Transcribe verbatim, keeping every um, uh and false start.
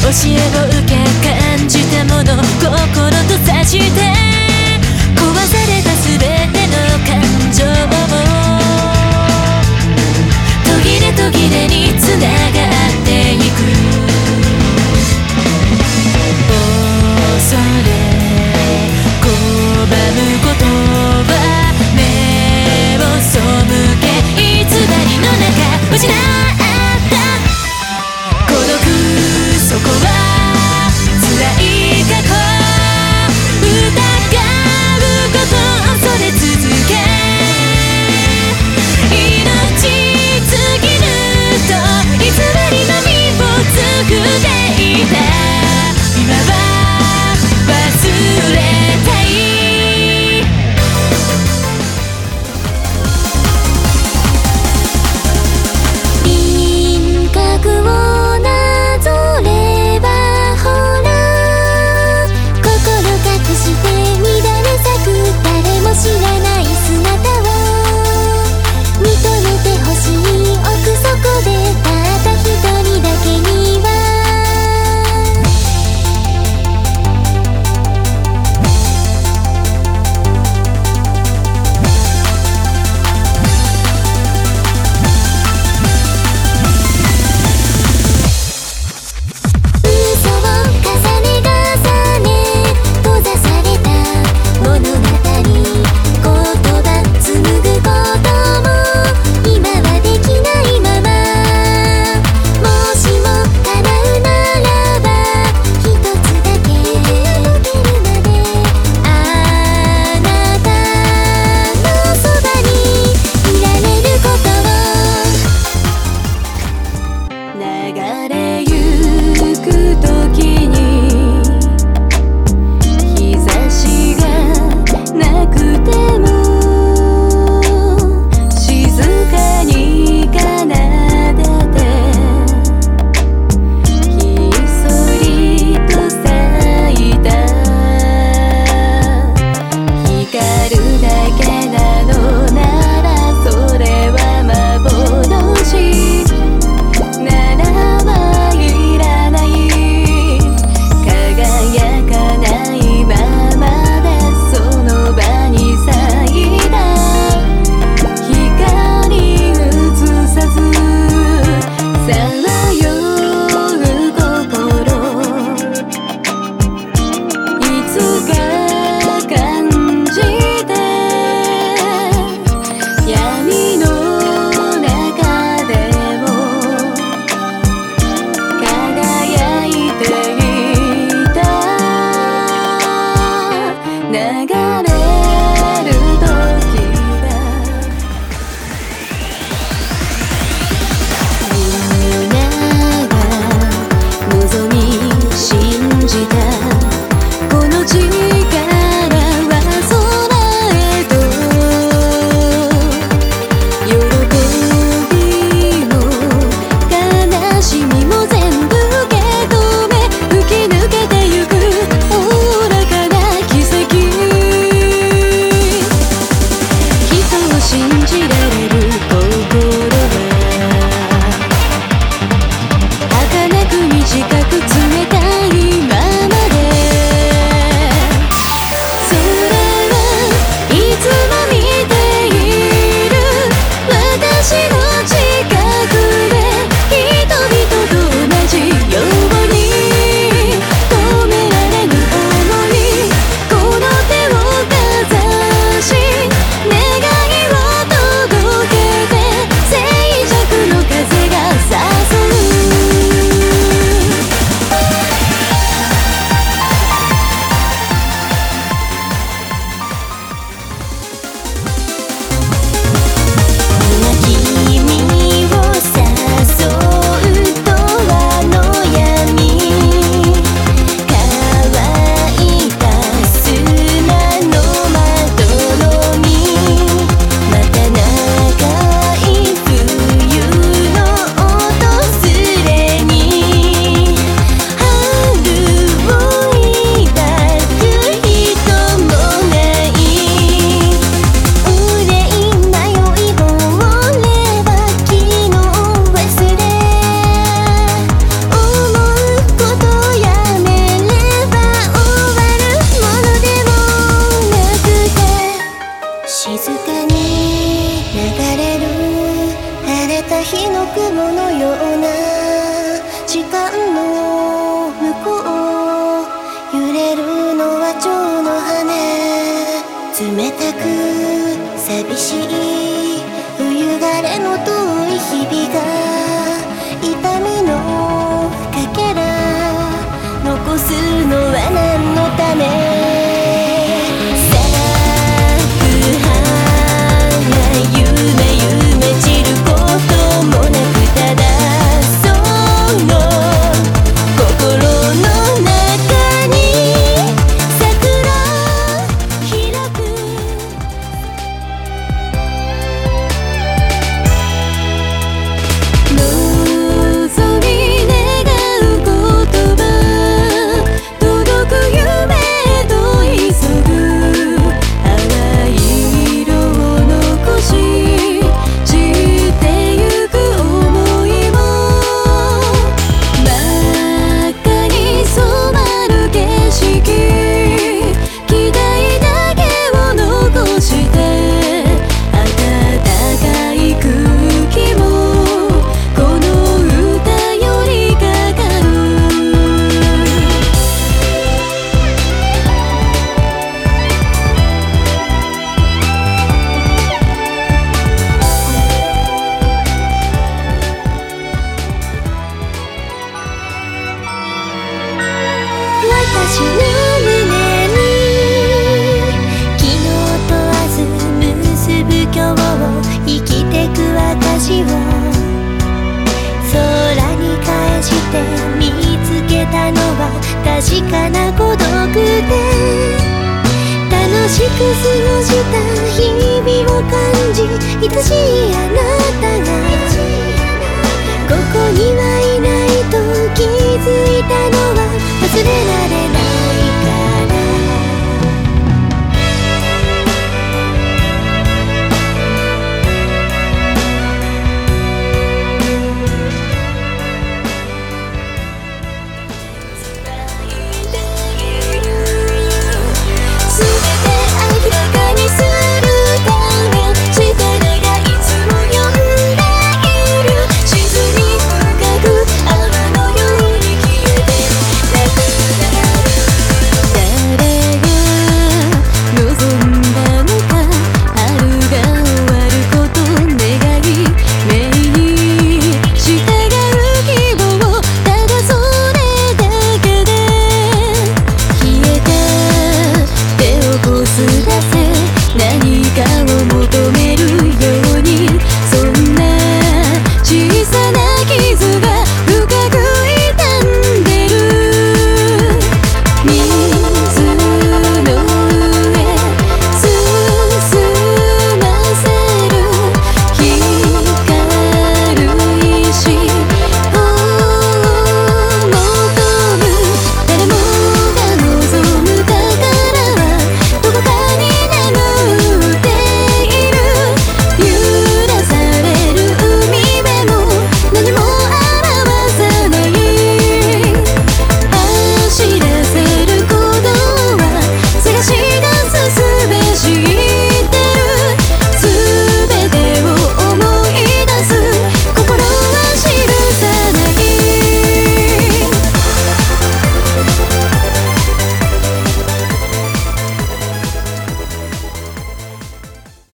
教えを受け感じたもの心とさして壊されたすべての感情を途切れ途切れにつながっていく恐れ拒むことは目を背け偽りの中失った孤独そこは辛い過去疑うこと恐れ続け命尽きると偽りの身を作っていた今は忘れたい輪郭をなぞればほら心隠して乱れ咲く誰も知らない姿を認めてほしい奥底でたった一人だけには嘘を重ね重ね閉ざされた物語言葉紡ぐことも今はできないままもしも叶うならば一つだけあなたのそばにいられることを流れゆく時に日差しがなくても静かに奏でてひっそりと咲いた光るだけなのならそれは幻ならばいらない輝かないままでその場に咲いた光映さずさまよう心いつか感じて闇の中でも輝いていた流れる時だみんなが望み信じたこの力は空へと喜びも悲しみも全部受け止め吹き抜けてゆくおおらかな奇跡人を信じられる心は儚く短く冷たいままでそれはいつも見ている私の近くで人々と同じように止められぬ想いこの手をかざし願いを届けて静寂の風が誘うたく寂しい冬枯れの遠い日々が痛みのかけら残すのは何のため私の胸に昨日問わず結ぶ今日を生きてく証を空に返して見つけたのは確かな孤独で楽しく過ごした日々を感じ愛しいあなたがここには